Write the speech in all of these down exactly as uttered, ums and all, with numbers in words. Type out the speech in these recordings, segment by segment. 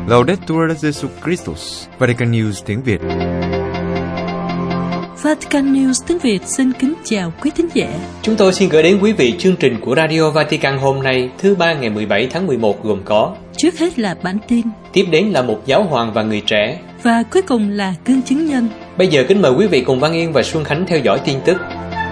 Laudetur Jesus Christus, Vatican News tiếng Việt. Vatican News tiếng Việt xin kính chào quý thính giả. Chúng tôi xin gửi đến quý vị chương trình của Radio Vatican hôm nay, thứ ba ngày mười bảy tháng mười một gồm có: trước hết là bản tin, tiếp đến là một giáo hoàng và người trẻ, và cuối cùng là gương chứng nhân. Bây giờ kính mời quý vị cùng Văn Yên và Xuân Khánh theo dõi tin tức.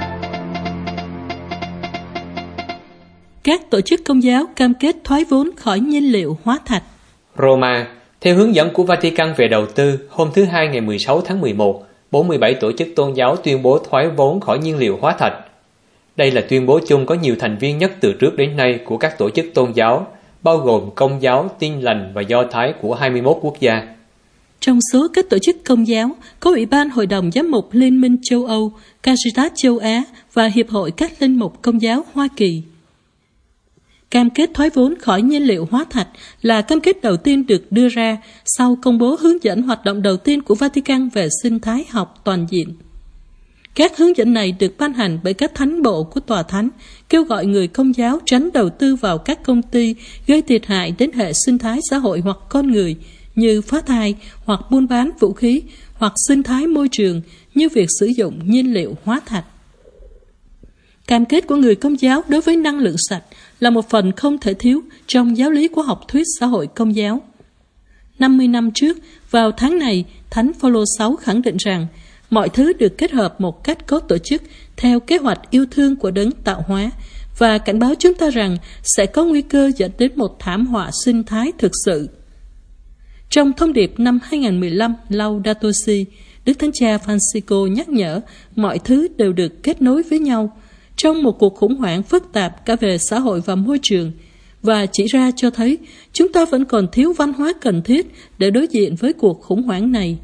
Các tổ chức công giáo cam kết thoái vốn khỏi nhiên liệu hóa thạch. Roma, theo hướng dẫn của Vatican về đầu tư, hôm thứ Hai ngày mười sáu tháng mười một, bốn mươi bảy tổ chức tôn giáo tuyên bố thoái vốn khỏi nhiên liệu hóa thạch. Đây là tuyên bố chung có nhiều thành viên nhất từ trước đến nay của các tổ chức tôn giáo, bao gồm Công giáo, Tin lành và Do Thái của hai mươi mốt quốc gia. Trong số các tổ chức công giáo, có Ủy ban Hội đồng Giám mục Liên minh châu Âu, Caritas châu Á và Hiệp hội các linh mục công giáo Hoa Kỳ. Cam kết thoái vốn khỏi nhiên liệu hóa thạch là cam kết đầu tiên được đưa ra sau công bố hướng dẫn hoạt động đầu tiên của Vatican về sinh thái học toàn diện. Các hướng dẫn này được ban hành bởi các thánh bộ của Tòa Thánh, kêu gọi người công giáo tránh đầu tư vào các công ty gây thiệt hại đến hệ sinh thái xã hội hoặc con người, như phá thai hoặc buôn bán vũ khí, hoặc sinh thái môi trường như việc sử dụng nhiên liệu hóa thạch. Cam kết của người công giáo đối với năng lượng sạch là một phần không thể thiếu trong giáo lý của học thuyết xã hội công giáo. năm mươi năm trước, vào tháng này, Thánh Phaolô sáu khẳng định rằng mọi thứ được kết hợp một cách có tổ chức theo kế hoạch yêu thương của Đấng tạo hóa, và cảnh báo chúng ta rằng sẽ có nguy cơ dẫn đến một thảm họa sinh thái thực sự. Trong thông điệp năm hai không một lăm Laudato Si, Đức Thánh Cha Francisco nhắc nhở mọi thứ đều được kết nối với nhau trong một cuộc khủng hoảng phức tạp cả về xã hội và môi trường, và chỉ ra cho thấy chúng ta vẫn còn thiếu văn hóa cần thiết để đối diện với cuộc khủng hoảng này.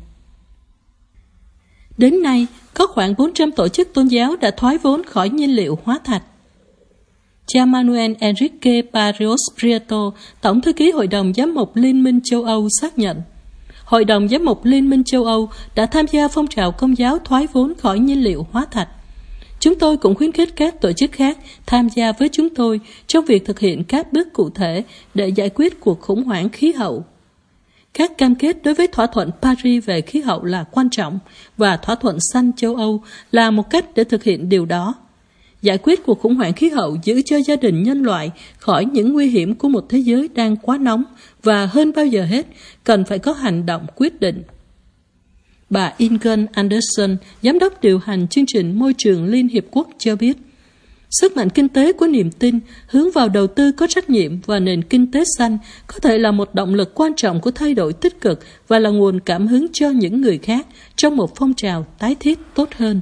Đến nay, có khoảng bốn trăm tổ chức tôn giáo đã thoái vốn khỏi nhiên liệu hóa thạch. Cha Manuel Enrique Barrios Prieto, Tổng thư ký Hội đồng Giám mục Liên minh châu Âu xác nhận, Hội đồng Giám mục Liên minh châu Âu đã tham gia phong trào công giáo thoái vốn khỏi nhiên liệu hóa thạch. Chúng tôi cũng khuyến khích các tổ chức khác tham gia với chúng tôi trong việc thực hiện các bước cụ thể để giải quyết cuộc khủng hoảng khí hậu. Các cam kết đối với thỏa thuận Paris về khí hậu là quan trọng, và thỏa thuận xanh châu Âu là một cách để thực hiện điều đó. Giải quyết cuộc khủng hoảng khí hậu giữ cho gia đình nhân loại khỏi những nguy hiểm của một thế giới đang quá nóng, và hơn bao giờ hết, cần phải có hành động quyết định. Bà Ingen Anderson, Giám đốc điều hành chương trình Môi trường Liên Hiệp Quốc cho biết, sức mạnh kinh tế của niềm tin hướng vào đầu tư có trách nhiệm và nền kinh tế xanh có thể là một động lực quan trọng của thay đổi tích cực và là nguồn cảm hứng cho những người khác trong một phong trào tái thiết tốt hơn.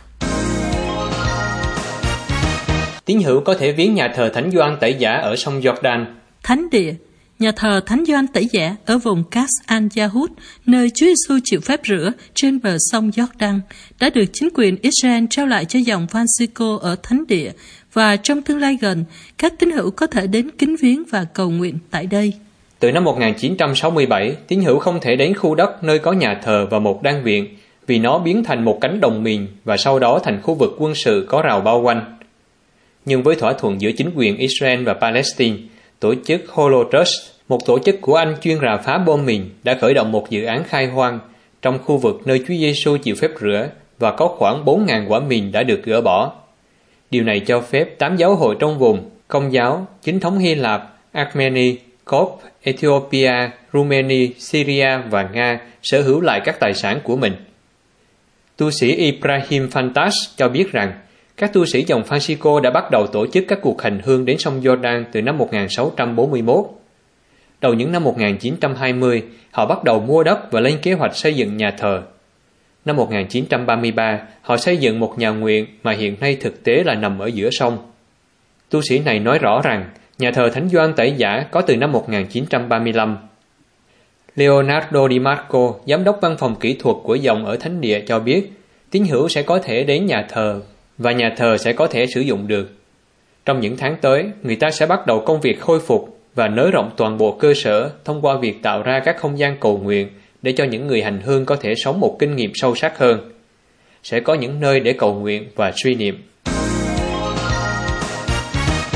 Tín hữu có thể viếng nhà thờ Thánh Gioan Tẩy Giả ở sông Jordan. Thánh địa, nhà thờ Thánh Gioan Tẩy Giả ở vùng Kas Al-Yahud, nơi Chúa Giêsu chịu phép rửa trên bờ sông Jordan, đã được chính quyền Israel trao lại cho dòng Francisco ở thánh địa, và trong tương lai gần, các tín hữu có thể đến kính viếng và cầu nguyện tại đây. Từ năm một nghìn chín trăm sáu mươi bảy, tín hữu không thể đến khu đất nơi có nhà thờ và một đan viện vì nó biến thành một cánh đồng miền và sau đó thành khu vực quân sự có rào bao quanh. Nhưng với thỏa thuận giữa chính quyền Israel và Palestine, tổ chức Holotrust, một tổ chức của Anh chuyên rà phá bom mìn, đã khởi động một dự án khai hoang trong khu vực nơi Chúa Giêsu chịu phép rửa, và có khoảng bốn nghìn quả mìn đã được gỡ bỏ. Điều này cho phép tám giáo hội trong vùng, Công giáo, Chính thống Hy Lạp, Armenia, Cop, Ethiopia, Romania, Syria và Nga sở hữu lại các tài sản của mình. Tu sĩ Ibrahim Fantas cho biết rằng các tu sĩ dòng Francisco đã bắt đầu tổ chức các cuộc hành hương đến sông Jordan từ năm một nghìn sáu trăm bốn mươi mốt. Đầu những năm một nghìn chín trăm hai mươi, họ bắt đầu mua đất và lên kế hoạch xây dựng nhà thờ. Năm một nghìn chín trăm ba mươi ba, họ xây dựng một nhà nguyện mà hiện nay thực tế là nằm ở giữa sông. Tu sĩ này nói rõ rằng nhà thờ Thánh Gioan Tẩy Giả có từ năm một nghìn chín trăm ba mươi lăm. Leonardo Di Marco, giám đốc văn phòng kỹ thuật của dòng ở thánh địa cho biết, tín hữu sẽ có thể đến nhà thờ và nhà thờ sẽ có thể sử dụng được. Trong những tháng tới, người ta sẽ bắt đầu công việc khôi phục và nới rộng toàn bộ cơ sở thông qua việc tạo ra các không gian cầu nguyện để cho những người hành hương có thể sống một kinh nghiệm sâu sắc hơn. Sẽ có những nơi để cầu nguyện và suy niệm.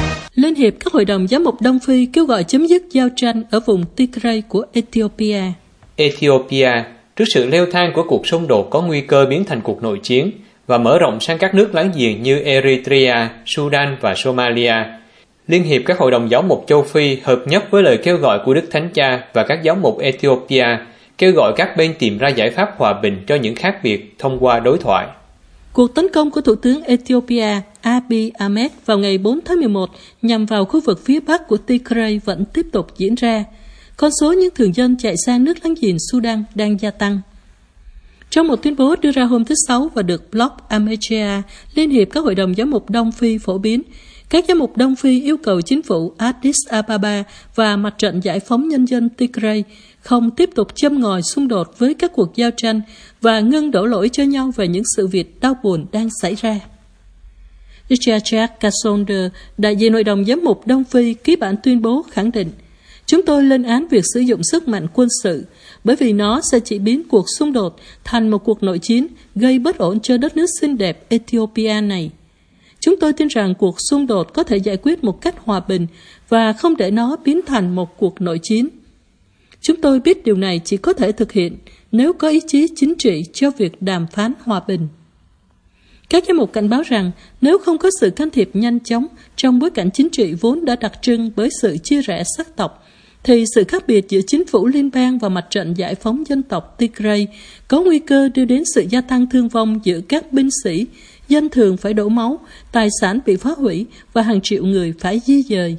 Liên hiệp các hội đồng giám mục Đông Phi kêu gọi chấm dứt giao tranh ở vùng Tigray của Ethiopia. Ethiopia, trước sự leo thang của cuộc xung đột có nguy cơ biến thành cuộc nội chiến và mở rộng sang các nước láng giềng như Eritrea, Sudan và Somalia, Liên hiệp các hội đồng giáo mục châu Phi hợp nhất với lời kêu gọi của Đức Thánh Cha và các giáo mục Ethiopia, kêu gọi các bên tìm ra giải pháp hòa bình cho những khác biệt thông qua đối thoại. Cuộc tấn công của Thủ tướng Ethiopia Abiy Ahmed vào ngày bốn tháng mười một nhằm vào khu vực phía bắc của Tigray vẫn tiếp tục diễn ra. Con số những thường dân chạy sang nước láng giềng Sudan đang gia tăng. Trong một tuyên bố đưa ra hôm thứ Sáu và được blog Amateur, Liên hiệp các hội đồng giám mục Đông Phi phổ biến, các giám mục Đông Phi yêu cầu chính phủ Addis Ababa và Mặt trận Giải phóng Nhân dân Tigray không tiếp tục châm ngòi xung đột với các cuộc giao tranh và ngưng đổ lỗi cho nhau về những sự việc đau buồn đang xảy ra. Richard Kasonder, đại diện Hội đồng Giám mục Đông Phi, ký bản tuyên bố khẳng định: Chúng tôi lên án việc sử dụng sức mạnh quân sự, bởi vì nó sẽ chỉ biến cuộc xung đột thành một cuộc nội chiến, gây bất ổn cho đất nước xinh đẹp Ethiopia này. Chúng tôi tin rằng cuộc xung đột có thể giải quyết một cách hòa bình và không để nó biến thành một cuộc nội chiến. Chúng tôi biết điều này chỉ có thể thực hiện nếu có ý chí chính trị cho việc đàm phán hòa bình. Các giám mục cảnh báo rằng nếu không có sự can thiệp nhanh chóng trong bối cảnh chính trị vốn đã đặc trưng bởi sự chia rẽ sắc tộc, thì sự khác biệt giữa chính phủ liên bang và Mặt trận Giải phóng Dân tộc Tigray có nguy cơ đưa đến sự gia tăng thương vong giữa các binh sĩ, dân thường phải đổ máu, tài sản bị phá hủy và hàng triệu người phải di dời.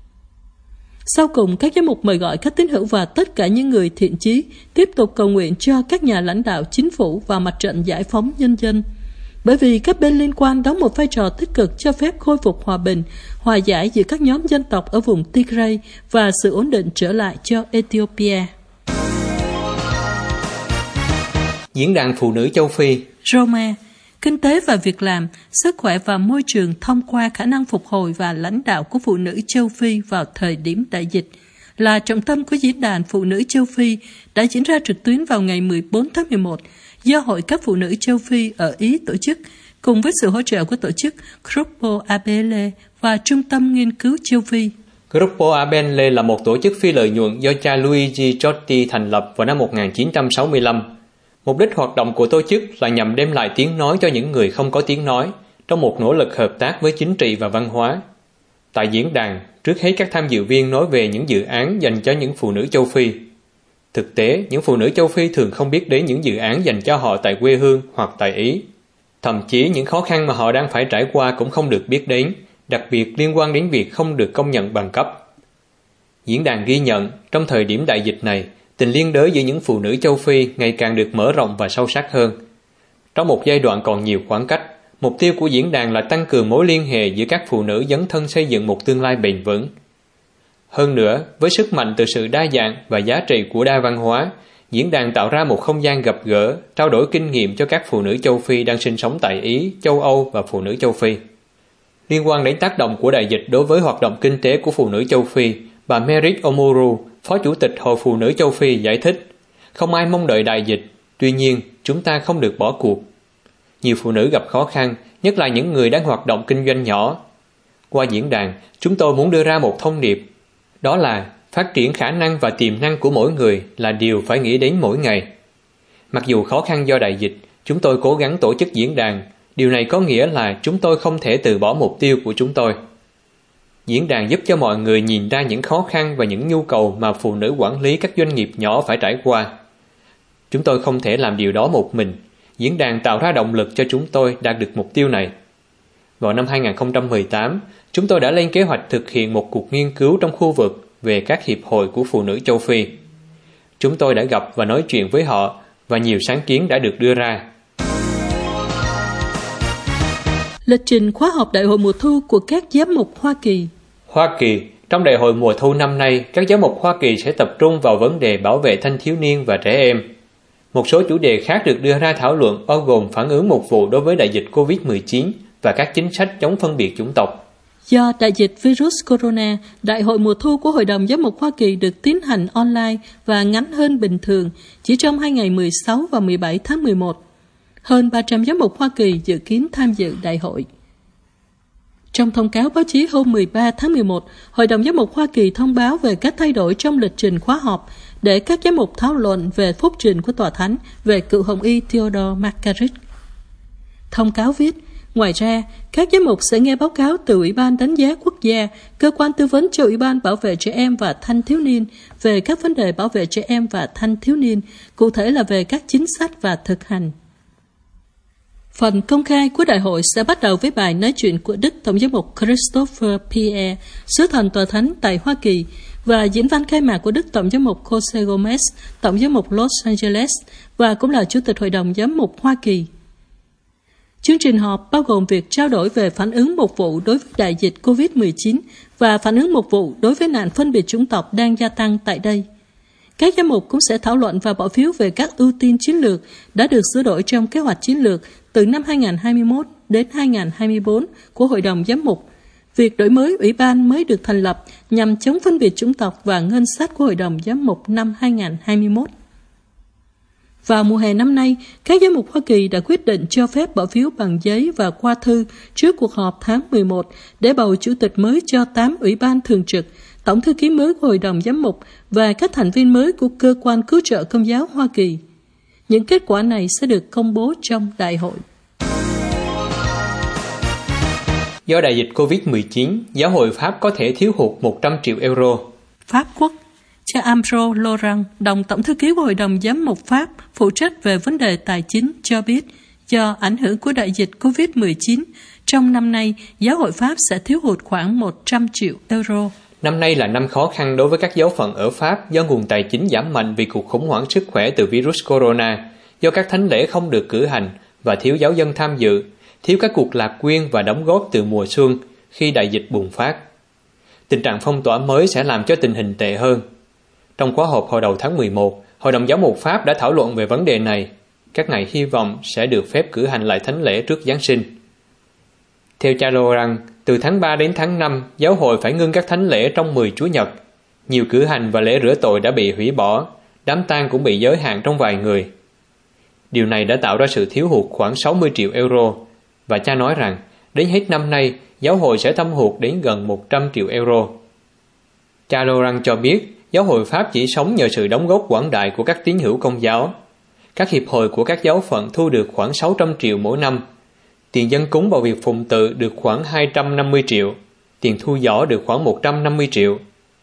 Sau cùng, các giám mục mời gọi các tín hữu và tất cả những người thiện chí tiếp tục cầu nguyện cho các nhà lãnh đạo chính phủ và Mặt trận Giải phóng Nhân dân, bởi vì các bên liên quan đóng một vai trò tích cực cho phép khôi phục hòa bình, hòa giải giữa các nhóm dân tộc ở vùng Tigray và sự ổn định trở lại cho Ethiopia. Diễn đàn Phụ nữ châu Phi Roma, kinh tế và việc làm, sức khỏe và môi trường thông qua khả năng phục hồi và lãnh đạo của phụ nữ châu Phi vào thời điểm đại dịch là trọng tâm của Diễn đàn Phụ nữ châu Phi đã diễn ra trực tuyến vào ngày mười bốn tháng mười một do Hội các Phụ nữ châu Phi ở Ý tổ chức, cùng với sự hỗ trợ của tổ chức Gruppo Abele và Trung tâm Nghiên cứu châu Phi. Gruppo Abele là một tổ chức phi lợi nhuận do cha Luigi Chotti thành lập vào năm một nghìn chín trăm sáu mươi lăm. Mục đích hoạt động của tổ chức là nhằm đem lại tiếng nói cho những người không có tiếng nói trong một nỗ lực hợp tác với chính trị và văn hóa. Tại diễn đàn, trước hết các tham dự viên nói về những dự án dành cho những phụ nữ châu Phi. Thực tế, những phụ nữ châu Phi thường không biết đến những dự án dành cho họ tại quê hương hoặc tại Ý. Thậm chí những khó khăn mà họ đang phải trải qua cũng không được biết đến, đặc biệt liên quan đến việc không được công nhận bằng cấp. Diễn đàn ghi nhận, trong thời điểm đại dịch này, tình liên đới giữa những phụ nữ châu Phi ngày càng được mở rộng và sâu sắc hơn. Trong một giai đoạn còn nhiều khoảng cách, mục tiêu của diễn đàn là tăng cường mối liên hệ giữa các phụ nữ dấn thân xây dựng một tương lai bền vững. Hơn nữa, với sức mạnh từ sự đa dạng và giá trị của đa văn hóa, diễn đàn tạo ra một không gian gặp gỡ, trao đổi kinh nghiệm cho các phụ nữ châu Phi đang sinh sống tại Ý, châu Âu và phụ nữ châu Phi. Liên quan đến tác động của đại dịch đối với hoạt động kinh tế của phụ nữ châu Phi, bà Merit Omuru, Phó Chủ tịch Hội Phụ nữ châu Phi giải thích, không ai mong đợi đại dịch, tuy nhiên chúng ta không được bỏ cuộc. Nhiều phụ nữ gặp khó khăn, nhất là những người đang hoạt động kinh doanh nhỏ. Qua diễn đàn, chúng tôi muốn đưa ra một thông điệp, đó là phát triển khả năng và tiềm năng của mỗi người là điều phải nghĩ đến mỗi ngày. Mặc dù khó khăn do đại dịch, chúng tôi cố gắng tổ chức diễn đàn, điều này có nghĩa là chúng tôi không thể từ bỏ mục tiêu của chúng tôi. Diễn đàn giúp cho mọi người nhìn ra những khó khăn và những nhu cầu mà phụ nữ quản lý các doanh nghiệp nhỏ phải trải qua. Chúng tôi không thể làm điều đó một mình. Diễn đàn tạo ra động lực cho chúng tôi đạt được mục tiêu này. Vào năm hai nghìn không trăm mười tám, chúng tôi đã lên kế hoạch thực hiện một cuộc nghiên cứu trong khu vực về các hiệp hội của phụ nữ châu Phi. Chúng tôi đã gặp và nói chuyện với họ và nhiều sáng kiến đã được đưa ra. Lịch trình khóa học Đại hội mùa thu của các giám mục Hoa Kỳ. Hoa Kỳ, trong Đại hội mùa thu năm nay, các giám mục Hoa Kỳ sẽ tập trung vào vấn đề bảo vệ thanh thiếu niên và trẻ em. Một số chủ đề khác được đưa ra thảo luận bao gồm phản ứng mục vụ đối với đại dịch covid mười chín và các chính sách chống phân biệt chủng tộc. Do đại dịch virus corona, Đại hội mùa thu của Hội đồng Giám mục Hoa Kỳ được tiến hành online và ngắn hơn bình thường, chỉ trong hai ngày mười sáu và mười bảy tháng mười một. Hơn ba trăm giám mục Hoa Kỳ dự kiến tham dự đại hội. Trong thông cáo báo chí hôm mười ba tháng mười một, Hội đồng Giám mục Hoa Kỳ thông báo về các thay đổi trong lịch trình khóa họp để các giám mục thảo luận về phúc trình của Tòa Thánh về cựu hồng y Theodore McCarrick. Thông cáo viết, ngoài ra, các giám mục sẽ nghe báo cáo từ Ủy ban Đánh giá Quốc gia, cơ quan tư vấn cho Ủy ban Bảo vệ trẻ em và thanh thiếu niên về các vấn đề bảo vệ trẻ em và thanh thiếu niên, cụ thể là về các chính sách và thực hành. Phần công khai của đại hội sẽ bắt đầu với bài nói chuyện của Đức Tổng giám mục Christopher Pierre, sứ thần Tòa Thánh tại Hoa Kỳ, và diễn văn khai mạc của Đức Tổng giám mục Jose Gomez, Tổng giám mục Los Angeles, và cũng là Chủ tịch Hội đồng Giám mục Hoa Kỳ. Chương trình họp bao gồm việc trao đổi về phản ứng mục vụ đối với đại dịch covid mười chín và phản ứng mục vụ đối với nạn phân biệt chủng tộc đang gia tăng tại đây. Các giám mục cũng sẽ thảo luận và bỏ phiếu về các ưu tiên chiến lược đã được sửa đổi trong kế hoạch chiến lược từ năm hai nghìn không trăm hai mươi mốt đến hai nghìn không trăm hai mươi tư của Hội đồng Giám mục, việc đổi mới ủy ban mới được thành lập nhằm chống phân biệt chủng tộc và ngân sách của Hội đồng Giám mục năm hai nghìn không trăm hai mươi mốt. Vào mùa hè năm nay, các giám mục Hoa Kỳ đã quyết định cho phép bỏ phiếu bằng giấy và qua thư trước cuộc họp tháng mười một để bầu chủ tịch mới cho tám ủy ban thường trực, tổng thư ký mới của Hội đồng Giám mục và các thành viên mới của Cơ quan Cứu trợ Công giáo Hoa Kỳ. Những kết quả này sẽ được công bố trong đại hội. Do đại dịch covid mười chín, giáo hội Pháp có thể thiếu hụt một trăm triệu euro. Pháp Quốc, cha Ambroise Laurent, đồng tổng thư ký của Hội đồng Giám mục Pháp, phụ trách về vấn đề tài chính, cho biết do ảnh hưởng của đại dịch covid mười chín, trong năm nay, giáo hội Pháp sẽ thiếu hụt khoảng một trăm triệu euro. Năm nay là năm khó khăn đối với các giáo phận ở Pháp do nguồn tài chính giảm mạnh vì cuộc khủng hoảng sức khỏe từ virus corona, do các thánh lễ không được cử hành và thiếu giáo dân tham dự, thiếu các cuộc lạc quyên và đóng góp từ mùa xuân khi đại dịch bùng phát. Tình trạng phong tỏa mới sẽ làm cho tình hình tệ hơn. Trong khóa họp hồi đầu tháng mười một, Hội đồng Giáo mục Pháp đã thảo luận về vấn đề này. Các ngài hy vọng sẽ được phép cử hành lại thánh lễ trước Giáng sinh. Theo cha Laurent, từ tháng ba đến tháng năm, giáo hội phải ngưng các thánh lễ trong mười Chúa Nhật. Nhiều cử hành và lễ rửa tội đã bị hủy bỏ, đám tang cũng bị giới hạn trong vài người. Điều này đã tạo ra sự thiếu hụt khoảng sáu mươi triệu euro, và cha nói rằng đến hết năm nay, giáo hội sẽ thâm hụt đến gần một trăm triệu euro. Cha Laurent cho biết, giáo hội Pháp chỉ sống nhờ sự đóng góp quảng đại của các tín hữu Công giáo. Các hiệp hội của các giáo phận thu được khoảng sáu trăm triệu mỗi năm. Tiền dân cúng vào việc phụng tự được khoảng hai trăm năm mươi triệu, tiền thu giỏ được khoảng một trăm năm mươi triệu.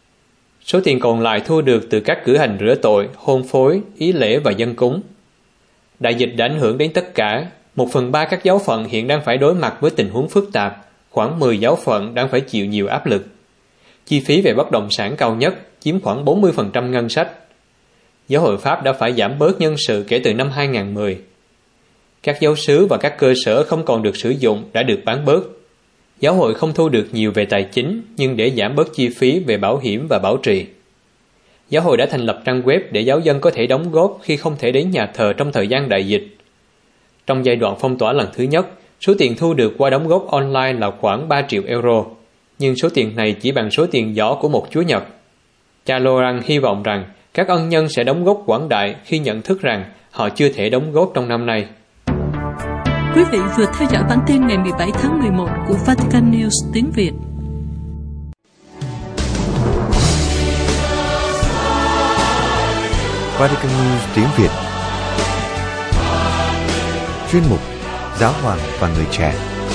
Số tiền còn lại thu được từ các cử hành rửa tội, hôn phối, ý lễ và dân cúng. Đại dịch đã ảnh hưởng đến tất cả. Một phần ba các giáo phận hiện đang phải đối mặt với tình huống phức tạp, khoảng mười giáo phận đang phải chịu nhiều áp lực. Chi phí về bất động sản cao nhất, chiếm khoảng bốn mươi phần trăm ngân sách. Giáo hội Pháp đã phải giảm bớt nhân sự kể từ năm hai nghìn không trăm mười. Các giáo xứ và các cơ sở không còn được sử dụng đã được bán bớt. Giáo hội không thu được nhiều về tài chính, nhưng để giảm bớt chi phí về bảo hiểm và bảo trì. Giáo hội đã thành lập trang web để giáo dân có thể đóng góp khi không thể đến nhà thờ trong thời gian đại dịch. Trong giai đoạn phong tỏa lần thứ nhất, số tiền thu được qua đóng góp online là khoảng ba triệu euro, nhưng số tiền này chỉ bằng số tiền giỏ của một Chúa Nhật. Cha Laurent hy vọng rằng các ân nhân sẽ đóng góp quảng đại khi nhận thức rằng họ chưa thể đóng góp trong năm nay. Quý vị vừa theo dõi bản tin ngày mười bảy tháng mười một của Vatican News tiếng Việt. Vatican News tiếng Việt. Chuyên mục Giáo hoàng và người trẻ.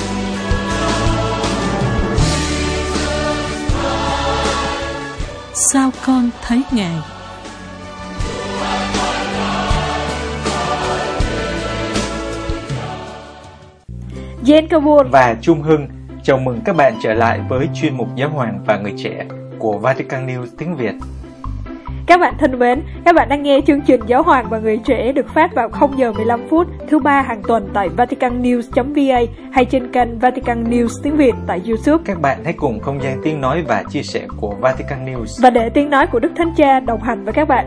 Sao con thấy Ngài? Jane Kabul và Trung Hưng chào mừng các bạn trở lại với chuyên mục Giáo hoàng và người trẻ của Vatican News tiếng Việt. Các bạn thân mến, các bạn đang nghe chương trình Giáo hoàng và người trẻ được phát vào không giờ mười lăm phút thứ ba hàng tuần tại vatican news chấm v a hay trên kênh Vatican News tiếng Việt tại YouTube. Các bạn hãy cùng không gian tiếng nói và chia sẻ của Vatican News và để tiếng nói của Đức Thánh Cha đồng hành với các bạn.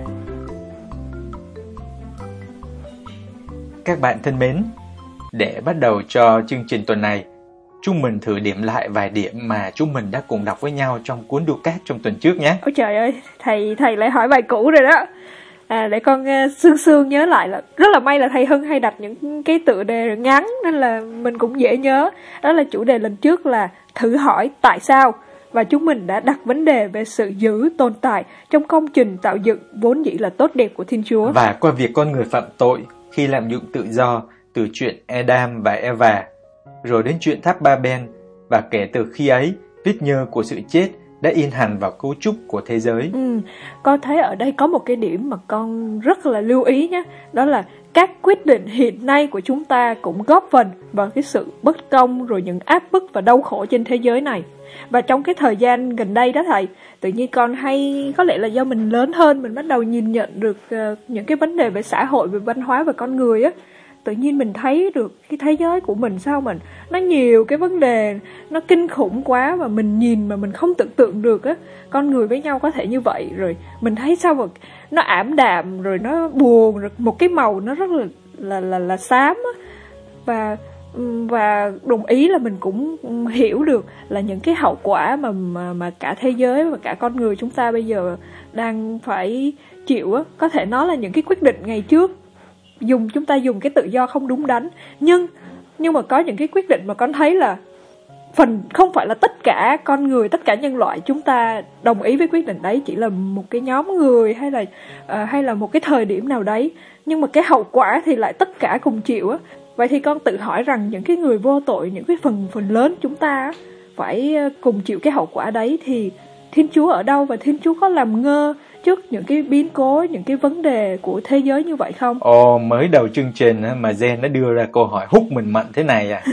Các bạn thân mến, để bắt đầu cho chương trình tuần này, chúng mình thử điểm lại vài điểm mà chúng mình đã cùng đọc với nhau trong cuốn Ducat trong tuần trước nhé. Ôi trời ơi, thầy thầy lại hỏi bài cũ rồi đó. À, để con uh, sương sương nhớ lại là rất là may là thầy Hưng hay đặt những cái tựa đề ngắn nên là mình cũng dễ nhớ. Đó là chủ đề lần trước là thử hỏi tại sao, và chúng mình đã đặt vấn đề về sự giữ tồn tại trong công trình tạo dựng vốn dĩ là tốt đẹp của Thiên Chúa. Và qua việc con người phạm tội khi lạm dụng tự do, từ chuyện Adam và Eva, rồi đến chuyện tháp Ba-ben, và kể từ khi ấy, vết nhơ của sự chết đã in hẳn vào cấu trúc của thế giới. Ừ, con thấy ở đây có một cái điểm mà con rất là lưu ý nhé. Đó là các quyết định hiện nay của chúng ta cũng góp phần vào cái sự bất công, rồi những áp bức và đau khổ trên thế giới này. Và trong cái thời gian gần đây đó thầy, tự nhiên con hay, có lẽ là do mình lớn hơn, mình bắt đầu nhìn nhận được uh, những cái vấn đề về xã hội, về văn hóa và con người á. Tự nhiên mình thấy được cái thế giới của mình sao mình nó nhiều cái vấn đề nó kinh khủng quá, mà mình nhìn mà mình không tưởng tượng được á, con người với nhau có thể như vậy. Rồi mình thấy sao mà nó ảm đạm, rồi nó buồn, rồi một cái màu nó rất là là là, là xám á. Và và đồng ý là mình cũng hiểu được là những cái hậu quả mà mà mà cả thế giới và cả con người chúng ta bây giờ đang phải chịu á, có thể nói là những cái quyết định ngày trước dùng chúng ta dùng cái tự do không đúng đắn, nhưng nhưng mà có những cái quyết định mà con thấy là phần không phải là tất cả con người, tất cả nhân loại chúng ta đồng ý với quyết định đấy, chỉ là một cái nhóm người hay là uh, hay là một cái thời điểm nào đấy, nhưng mà cái hậu quả thì lại tất cả cùng chịu á. Vậy thì con tự hỏi rằng những cái người vô tội, những cái phần phần lớn chúng ta phải cùng chịu cái hậu quả đấy, thì Thiên Chúa ở đâu, và Thiên Chúa có làm ngơ trước những cái biến cố, những cái vấn đề của thế giới như vậy không? Ồ, mới đầu chương trình mà Jen đã đưa ra câu hỏi hút mình mạnh thế này à?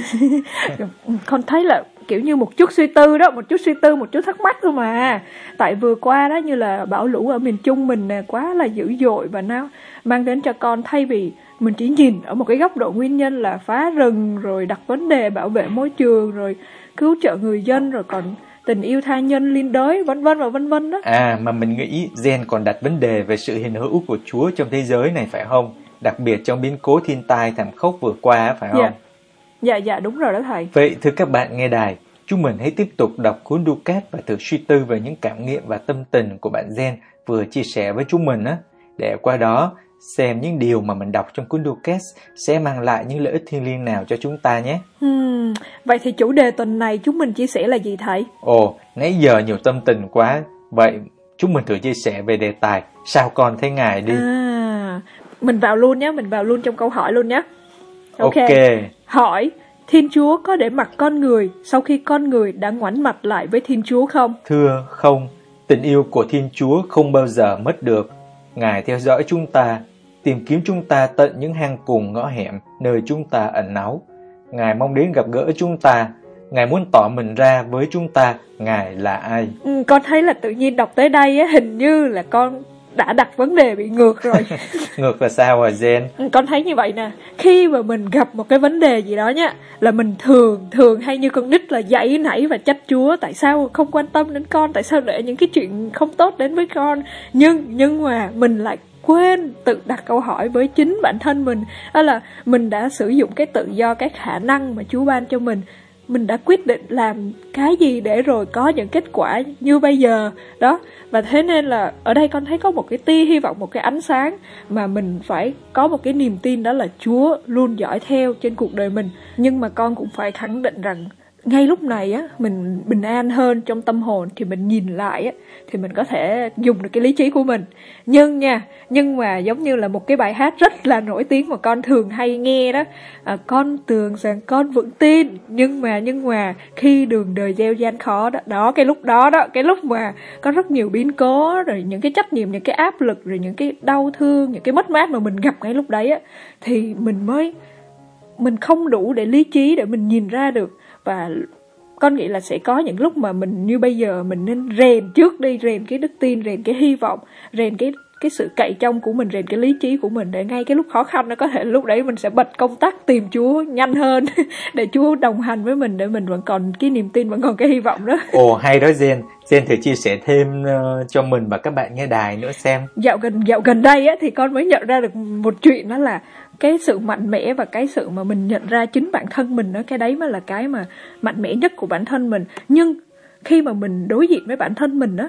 Con thấy là kiểu như một chút suy tư đó, một chút suy tư, một chút thắc mắc thôi mà. Tại vừa qua đó như là bão lũ ở miền Trung mình nè, quá là dữ dội, và nó mang đến cho con, thay vì mình chỉ nhìn ở một cái góc độ nguyên nhân là phá rừng, rồi đặt vấn đề bảo vệ môi trường, rồi cứu trợ người dân, rồi còn tình yêu tha nhân liên đới, vân vân và vân vân đó. À, mà mình nghĩ Jen còn đặt vấn đề về sự hiện hữu của Chúa trong thế giới này phải không? Đặc biệt trong biến cố thiên tai thảm khốc vừa qua phải không? Dạ, dạ, dạ đúng rồi đó thầy. Vậy thưa các bạn nghe đài, chúng mình hãy tiếp tục đọc cuốn Lucat và thử suy tư về những cảm nghiệm và tâm tình của bạn Jen vừa chia sẻ với chúng mình á, để qua đó xem những điều mà mình đọc trong cuốn Lucat sẽ mang lại những lợi ích thiêng liêng nào cho chúng ta nhé. Hmm, vậy thì chủ đề tuần này chúng mình chia sẻ là gì thầy? Ồ, nãy giờ nhiều tâm tình quá. Vậy chúng mình thử chia sẻ về đề tài Sao con thấy Ngài đi. À, mình vào luôn nhé, mình vào luôn trong câu hỏi luôn nhé. Ok. okay. Hỏi, Thiên Chúa có để mặc con người sau khi con người đã ngoảnh mặt lại với Thiên Chúa không? Thưa không, tình yêu của Thiên Chúa không bao giờ mất được. Ngài theo dõi chúng ta, tìm kiếm chúng ta tận những hang cùng ngõ hẻm nơi chúng ta ẩn náu. Ngài mong đến gặp gỡ chúng ta. Ngài muốn tỏ mình ra với chúng ta. Ngài là ai? Ừ, con thấy là tự nhiên đọc tới đây á, hình như là con đã đặt vấn đề bị ngược rồi. Ngược là sao hả Jen? Ừ, con thấy như vậy nè. Khi mà mình gặp một cái vấn đề gì đó nhá, là mình thường thường hay như con nít là giãy nảy và trách Chúa. Tại sao không quan tâm đến con? Tại sao để những cái chuyện không tốt đến với con? Nhưng nhưng mà mình lại quên tự đặt câu hỏi với chính bản thân mình. Đó là mình đã sử dụng cái tự do, cái khả năng mà Chúa ban cho mình. Mình đã quyết định làm cái gì để rồi có những kết quả như bây giờ đó. Và thế nên là ở đây con thấy có một cái tia hy vọng, một cái ánh sáng mà mình phải có một cái niềm tin, đó là Chúa luôn dõi theo trên cuộc đời mình. Nhưng mà con cũng phải khẳng định rằng ngay lúc này á, mình bình an hơn trong tâm hồn, thì mình nhìn lại á, thì mình có thể dùng được cái lý trí của mình. Nhưng nha, nhưng mà giống như là một cái bài hát rất là nổi tiếng mà con thường hay nghe đó, à, con tưởng rằng con vững tin, nhưng mà nhưng mà khi đường đời gieo gian khó đó, đó cái lúc đó đó, cái lúc mà có rất nhiều biến cố, rồi những cái trách nhiệm, những cái áp lực, rồi những cái đau thương, những cái mất mát mà mình gặp ngay lúc đấy á, thì mình mới mình không đủ để lý trí để mình nhìn ra được. Và con nghĩ là sẽ có những lúc mà mình như bây giờ mình nên rèn trước đi, rèn cái đức tin, rèn cái hy vọng, rèn cái cái sự cậy trông của mình, rèn cái lý trí của mình, để ngay cái lúc khó khăn nó có thể lúc đấy mình sẽ bật công tắc tìm Chúa nhanh hơn để Chúa đồng hành với mình, để mình vẫn còn cái niềm tin, vẫn còn cái hy vọng đó. Ồ hay đó Jen, Jen thử chia sẻ thêm uh, cho mình và các bạn nghe đài nữa xem. Dạo gần dạo gần đây á, thì con mới nhận ra được một chuyện, đó là cái sự mạnh mẽ và cái sự mà mình nhận ra chính bản thân mình đó, cái đấy mới là cái mà mạnh mẽ nhất của bản thân mình. Nhưng khi mà mình đối diện với bản thân mình đó,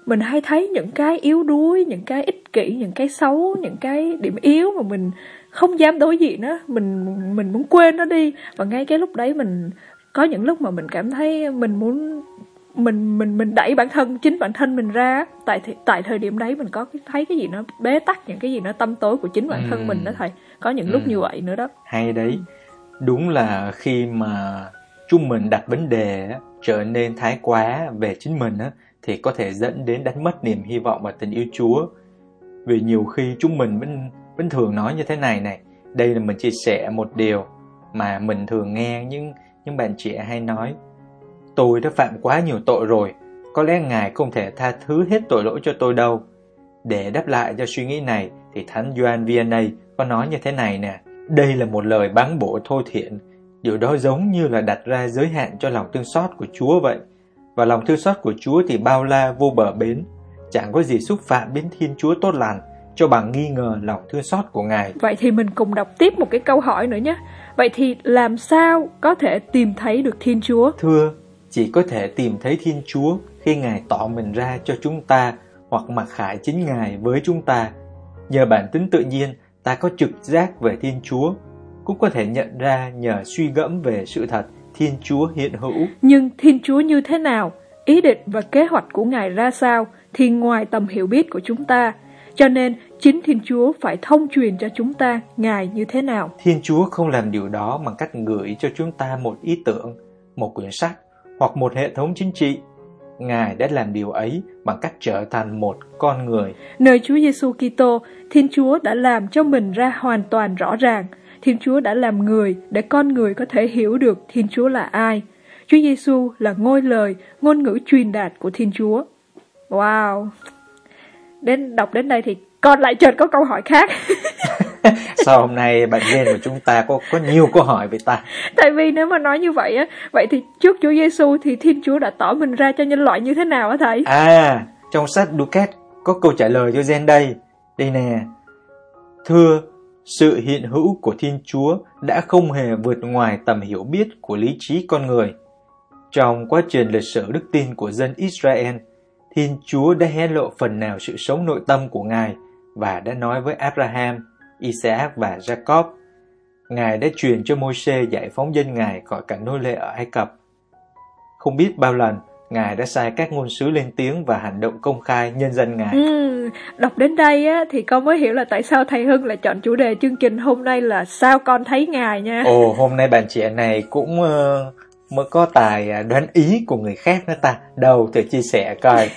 mình hay thấy những cái yếu đuối, những cái ích kỷ, những cái xấu, những cái điểm yếu mà mình không dám đối diện đó, mình mình muốn quên nó đi. Và ngay cái lúc đấy mình có những lúc mà mình cảm thấy mình muốn mình mình mình đẩy bản thân chính bản thân mình ra. Tại tại thời điểm đấy mình có cái, thấy cái gì nó bế tắc, những cái gì nó tăm tối của chính bản thân ừ. mình đó thầy. Có những lúc ừ. như vậy nữa đó. Hay đấy. Đúng là khi mà chúng mình đặt vấn đề trở nên thái quá về chính mình á, thì có thể dẫn đến đánh mất niềm hy vọng và tình yêu Chúa. Vì nhiều khi chúng mình vẫn, vẫn thường nói như thế này này. Đây là mình chia sẻ một điều mà mình thường nghe những, những bạn trẻ hay nói. Tôi đã phạm quá nhiều tội rồi, có lẽ Ngài không thể tha thứ hết tội lỗi cho tôi đâu. Để đáp lại cho suy nghĩ này thì Thánh Gioan Vianney có nói như thế này nè. Đây là một lời báng bổ thô thiển. Điều đó giống như là đặt ra giới hạn cho lòng thương xót của Chúa vậy. Và lòng thương xót của Chúa thì bao la vô bờ bến. Chẳng có gì xúc phạm đến Thiên Chúa tốt lành cho bằng nghi ngờ lòng thương xót của Ngài. Vậy thì mình cùng đọc tiếp một cái câu hỏi nữa nhé. Vậy thì làm sao có thể tìm thấy được Thiên Chúa? Thưa, chỉ có thể tìm thấy Thiên Chúa khi Ngài tỏ mình ra cho chúng ta hoặc mặc khải chính Ngài với chúng ta. Nhờ bản tính tự nhiên, ta có trực giác về Thiên Chúa, cũng có thể nhận ra nhờ suy gẫm về sự thật Thiên Chúa hiện hữu. Nhưng Thiên Chúa như thế nào, ý định và kế hoạch của Ngài ra sao thì ngoài tầm hiểu biết của chúng ta. Cho nên chính Thiên Chúa phải thông truyền cho chúng ta Ngài như thế nào. Thiên Chúa không làm điều đó bằng cách gửi cho chúng ta một ý tưởng, một quyển sách hoặc một hệ thống chính trị. Ngài đã làm điều ấy bằng cách trở thành một con người. Nơi Chúa Giêsu Kitô, Thiên Chúa đã làm cho mình ra hoàn toàn rõ ràng. Thiên Chúa đã làm người để con người có thể hiểu được Thiên Chúa là ai. Chúa Giêsu là ngôi lời, ngôn ngữ truyền đạt của Thiên Chúa. Wow! Đến đọc đến đây thì con lại chợt có câu hỏi khác. Sao hôm nay bạn Jen của chúng ta có có nhiều câu hỏi về ta? Tại vì nếu mà nói như vậy á, vậy thì trước Chúa Giêsu thì Thiên Chúa đã tỏ mình ra cho nhân loại như thế nào hả thầy? À, trong sách Ducat có câu trả lời cho Jen đây. Đây nè. Thưa, sự hiện hữu của Thiên Chúa đã không hề vượt ngoài tầm hiểu biết của lý trí con người. Trong quá trình lịch sử đức tin của dân Israel, Thiên Chúa đã hé lộ phần nào sự sống nội tâm của Ngài và đã nói với Abraham, Isaac và Jacob. Ngài đã truyền cho Môi-se giải phóng dân Ngài khỏi cảnh nô lệ ở Ai Cập. Không biết bao lần Ngài đã sai các ngôn sứ lên tiếng và hành động công khai nhân danh Ngài. Ừ, đọc đến đây á, thì con mới hiểu là tại sao thầy Hưng lại chọn chủ đề chương trình hôm nay là Sao Con Thấy Ngài nha. Ồ, hôm nay bạn trẻ này cũng uh, mới có tài đoán ý của người khác nữa ta. Đâu thử chia sẻ coi.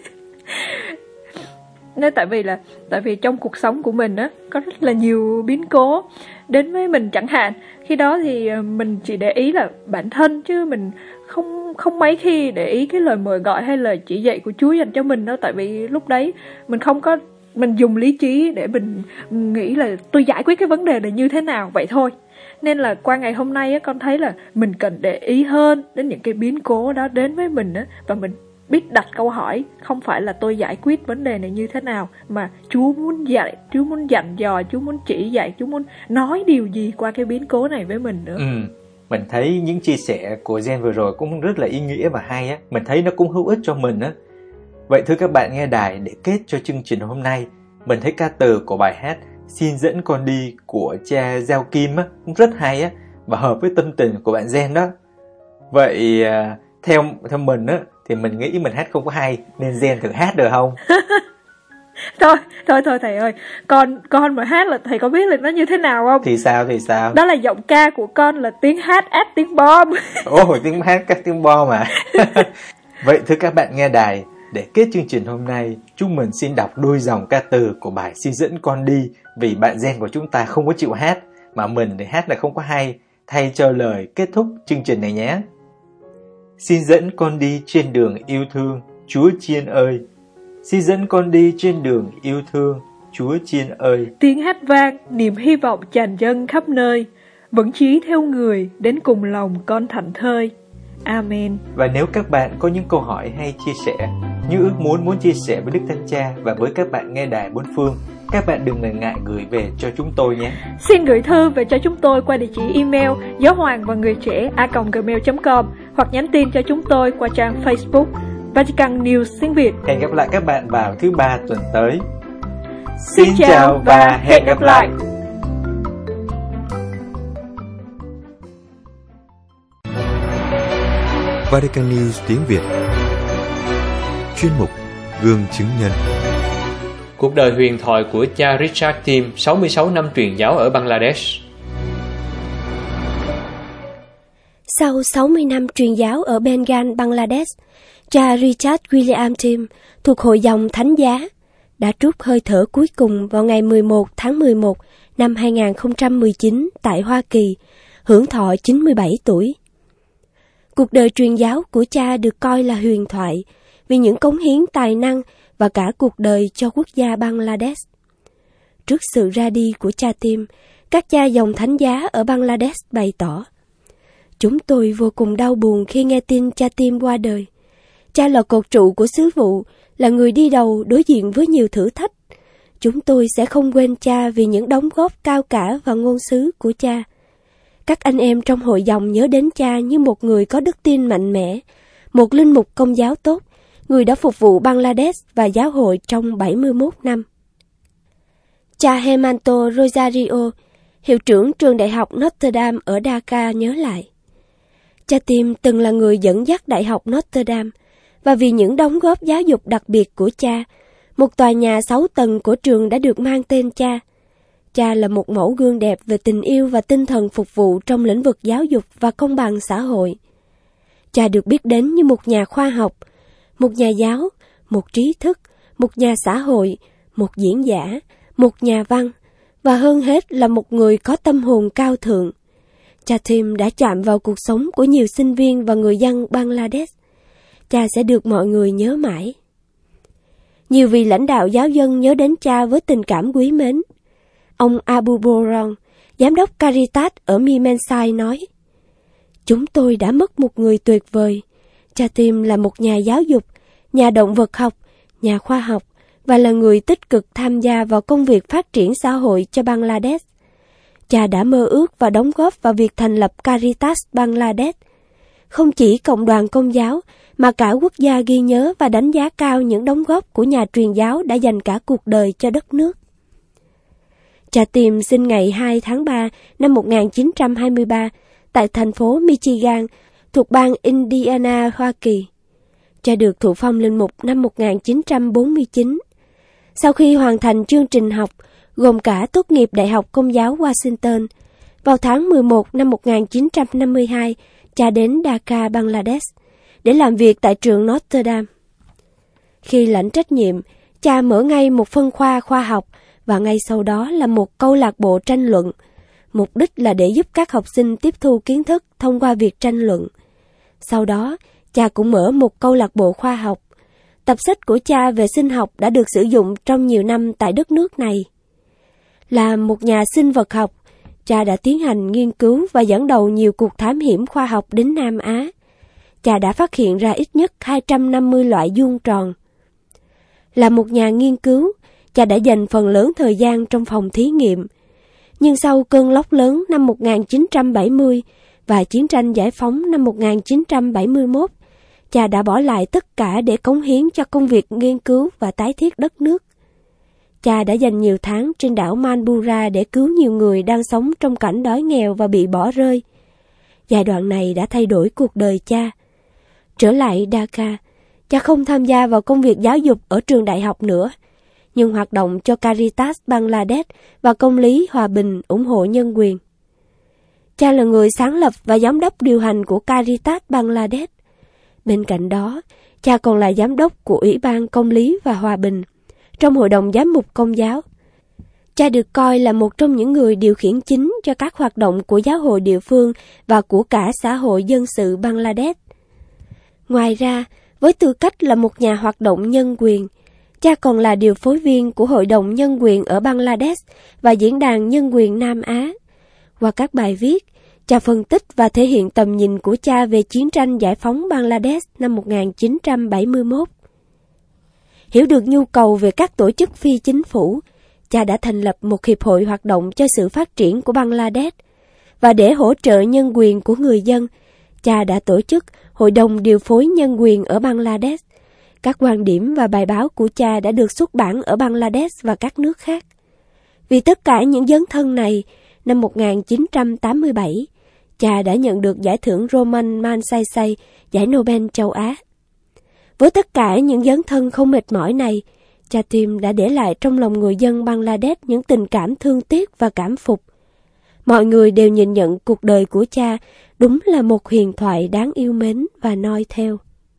Nên tại vì là tại vì trong cuộc sống của mình á có rất là nhiều biến cố đến với mình chẳng hạn. Khi đó thì mình chỉ để ý là bản thân chứ mình không không mấy khi để ý cái lời mời gọi hay lời chỉ dạy của Chúa dành cho mình đâu. Tại vì lúc đấy mình không có mình dùng lý trí để mình nghĩ là tôi giải quyết cái vấn đề này như thế nào vậy thôi. Nên là qua ngày hôm nay á, con thấy là mình cần để ý hơn đến những cái biến cố đó đến với mình á, và mình biết đặt câu hỏi, không phải là tôi giải quyết vấn đề này như thế nào, mà Chúa muốn dạy, Chúa muốn dặn dò, Chúa muốn chỉ dạy, Chúa muốn nói điều gì qua cái biến cố này với mình nữa. Ừ, mình thấy những chia sẻ của Jen vừa rồi cũng rất là ý nghĩa và hay á, mình thấy nó cũng hữu ích cho mình á. Vậy thưa các bạn nghe đài, để kết cho chương trình hôm nay, mình thấy ca từ của bài hát Xin Dẫn Con Đi của cha Gieo Kim á, cũng rất hay á, và hợp với tâm tình của bạn Jen đó. Vậy theo, theo mình á, thì mình nghĩ mình hát không có hay, nên Jen thử hát được không? Thôi, thôi, thôi thầy ơi, con con mà hát là thầy có biết là nó như thế nào không? Thì sao, thì sao? Đó là giọng ca của con là tiếng hát át tiếng bom. Ồ, tiếng hát các tiếng bom mà. Vậy thưa các bạn nghe đài, để kết chương trình hôm nay, chúng mình xin đọc đôi dòng ca từ của bài Xin Dẫn Con Đi, vì bạn Jen của chúng ta không có chịu hát, mà mình để hát là không có hay, thay cho lời kết thúc chương trình này nhé. Xin dẫn con đi trên đường yêu thương, Chúa Chiên ơi. Xin dẫn con đi trên đường yêu thương, Chúa Chiên ơi. Tiếng hát vang, niềm hy vọng tràn dâng khắp nơi, vững chí theo người đến cùng lòng con thảnh thơi. Amen. Và nếu các bạn có những câu hỏi hay chia sẻ, như ước muốn muốn chia sẻ với Đức Thánh Cha và với các bạn nghe đài bốn phương, các bạn đừng ngần ngại gửi về cho chúng tôi nhé. Xin gửi thư về cho chúng tôi qua địa chỉ email giáo hoàng và người trẻ a còng gmail chấm com hoặc nhắn tin cho chúng tôi qua trang Facebook Vatican News tiếng Việt. Hẹn gặp lại các bạn vào thứ ba tuần tới. Xin, Xin chào và hẹn gặp lại. Vatican News tiếng Việt. Chuyên mục Gương chứng nhân. Cuộc đời huyền thoại của cha Richard Tim, sáu mươi sáu năm truyền giáo ở Bangladesh. Sau sáu mươi năm truyền giáo ở Bengal, Bangladesh, cha Richard William Tim thuộc hội dòng Thánh Giá đã trút hơi thở cuối cùng vào ngày mười một tháng mười một năm hai nghìn không trăm mười chín tại Hoa Kỳ, hưởng thọ chín mươi bảy tuổi. Cuộc đời truyền giáo của cha được coi là huyền thoại vì những cống hiến tài năng và cả cuộc đời cho quốc gia Bangladesh. Trước sự ra đi của cha Tim, các cha dòng Thánh Giá ở Bangladesh bày tỏ: "Chúng tôi vô cùng đau buồn khi nghe tin cha Tim qua đời. Cha là cột trụ của sứ vụ, là người đi đầu đối diện với nhiều thử thách. Chúng tôi sẽ không quên cha vì những đóng góp cao cả và ngôn sứ của cha. Các anh em trong hội dòng nhớ đến cha như một người có đức tin mạnh mẽ, một linh mục công giáo tốt, người đã phục vụ Bangladesh và giáo hội trong bảy mươi mốt năm." Cha Hemanto Rosario, hiệu trưởng trường đại học Notre Dame ở Dhaka nhớ lại: "Cha Tim từng là người dẫn dắt đại học Notre Dame, và vì những đóng góp giáo dục đặc biệt của cha, một tòa nhà sáu tầng của trường đã được mang tên cha. Cha là một mẫu gương đẹp về tình yêu và tinh thần phục vụ trong lĩnh vực giáo dục và công bằng xã hội. Cha được biết đến như một nhà khoa học, một nhà giáo, một trí thức, một nhà xã hội, một diễn giả, một nhà văn, và hơn hết là một người có tâm hồn cao thượng. Cha Tim đã chạm vào cuộc sống của nhiều sinh viên và người dân Bangladesh. Cha sẽ được mọi người nhớ mãi." Nhiều vị lãnh đạo giáo dân nhớ đến cha với tình cảm quý mến. Ông Abu Boron, giám đốc Caritas ở Mimensai nói: "Chúng tôi đã mất một người tuyệt vời. Cha Tim là một nhà giáo dục, nhà động vật học, nhà khoa học và là người tích cực tham gia vào công việc phát triển xã hội cho Bangladesh. Cha đã mơ ước và đóng góp vào việc thành lập Caritas Bangladesh. Không chỉ cộng đoàn công giáo, mà cả quốc gia ghi nhớ và đánh giá cao những đóng góp của nhà truyền giáo đã dành cả cuộc đời cho đất nước." Cha Tim sinh ngày hai tháng ba năm một nghìn chín trăm hai mươi ba tại thành phố Michigan, thuộc bang Indiana, Hoa Kỳ. Cha được thụ phong linh mục năm một nghìn chín trăm bốn mươi chín. Sau khi hoàn thành chương trình học, gồm cả tốt nghiệp Đại học Công giáo Washington, vào tháng mười một năm một nghìn chín trăm năm mươi hai, cha đến Dhaka, Bangladesh, để làm việc tại trường Notre Dame. Khi lãnh trách nhiệm, cha mở ngay một phân khoa khoa học và ngay sau đó là một câu lạc bộ tranh luận. Mục đích là để giúp các học sinh tiếp thu kiến thức thông qua việc tranh luận. Sau đó, cha cũng mở một câu lạc bộ khoa học. Tập sách của cha về sinh học đã được sử dụng trong nhiều năm tại đất nước này. Là một nhà sinh vật học, cha đã tiến hành nghiên cứu và dẫn đầu nhiều cuộc thám hiểm khoa học đến Nam Á. Cha đã phát hiện ra ít nhất hai trăm năm mươi loại vuông tròn. Là một nhà nghiên cứu, cha đã dành phần lớn thời gian trong phòng thí nghiệm. Nhưng sau cơn lốc lớn năm một nghìn chín trăm bảy mươi và chiến tranh giải phóng năm một nghìn chín trăm bảy mươi mốt, cha đã bỏ lại tất cả để cống hiến cho công việc nghiên cứu và tái thiết đất nước. Cha đã dành nhiều tháng trên đảo Manpura để cứu nhiều người đang sống trong cảnh đói nghèo và bị bỏ rơi. Giai đoạn này đã thay đổi cuộc đời cha. Trở lại Dhaka, cha không tham gia vào công việc giáo dục ở trường đại học nữa, nhưng hoạt động cho Caritas Bangladesh và công lý hòa bình ủng hộ nhân quyền. Cha là người sáng lập và giám đốc điều hành của Caritas Bangladesh. Bên cạnh đó, cha còn là giám đốc của Ủy ban Công lý và Hòa bình trong Hội đồng Giám mục Công giáo. Cha được coi là một trong những người điều khiển chính cho các hoạt động của giáo hội địa phương và của cả xã hội dân sự Bangladesh. Ngoài ra, với tư cách là một nhà hoạt động nhân quyền, cha còn là điều phối viên của Hội đồng Nhân quyền ở Bangladesh và Diễn đàn Nhân quyền Nam Á. Qua các bài viết, cha phân tích và thể hiện tầm nhìn của cha về chiến tranh giải phóng Bangladesh năm một nghìn chín trăm bảy mươi mốt. Hiểu được nhu cầu về các tổ chức phi chính phủ, cha đã thành lập một hiệp hội hoạt động cho sự phát triển của Bangladesh. Và để hỗ trợ nhân quyền của người dân, cha đã tổ chức Hội đồng Điều phối Nhân quyền ở Bangladesh Các quan điểm và bài báo của cha đã được xuất bản ở Bangladesh và các nước khác. Vì tất cả những dấn thân này, năm một nghìn chín trăm tám mươi bảy, cha đã nhận được giải thưởng Roman Magsaysay, giải Nobel châu Á. Với tất cả những dấn thân không mệt mỏi này, cha Tim đã để lại trong lòng người dân Bangladesh những tình cảm thương tiếc và cảm phục. Mọi người đều nhìn nhận cuộc đời của cha đúng là một huyền thoại đáng yêu mến và noi theo.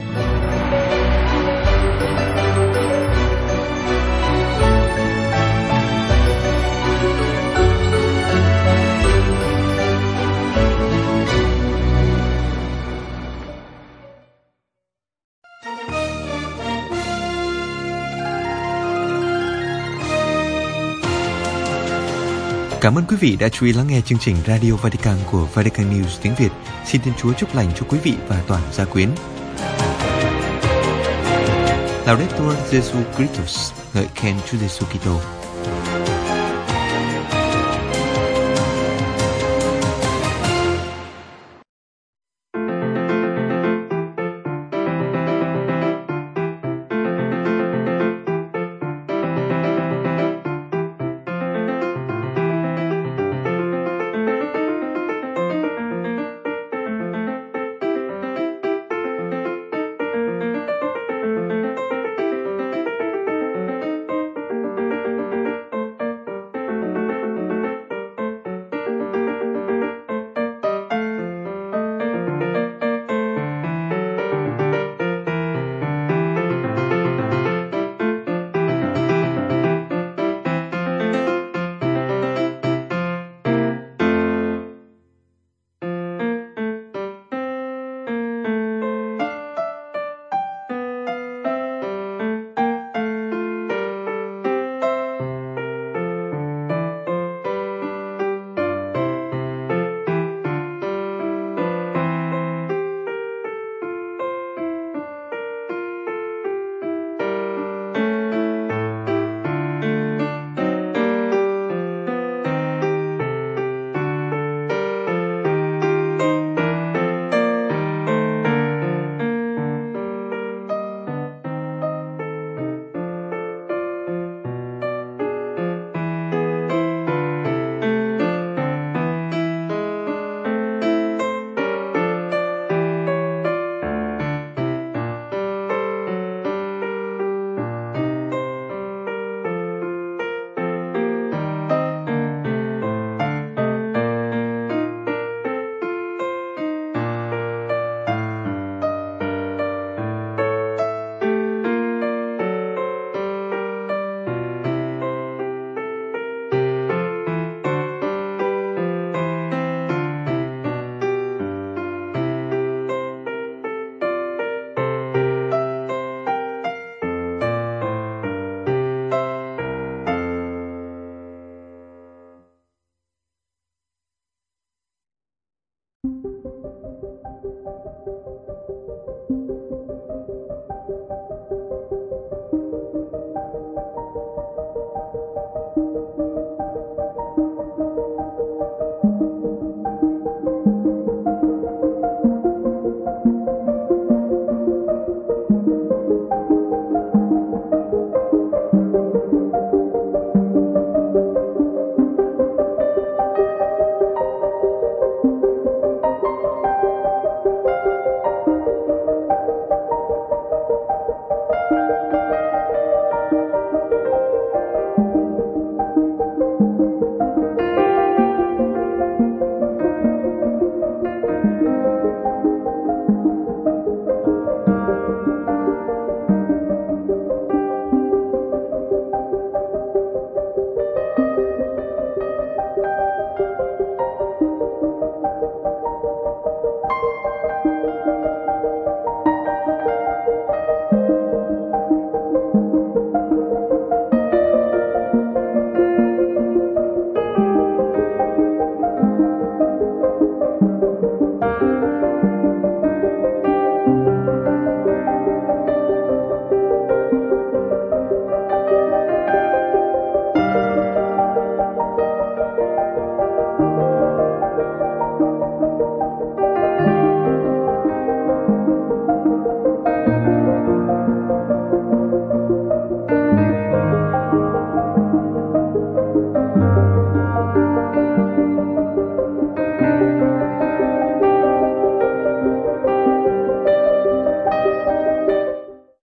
Cảm ơn quý vị đã chú ý lắng nghe chương trình Radio Vatican của Vatican News tiếng Việt. Xin Thiên Chúa chúc lành cho quý vị và toàn gia quyến. Laudetur Jesu Christus, ngợi khen Chúa Giêsu Kitô.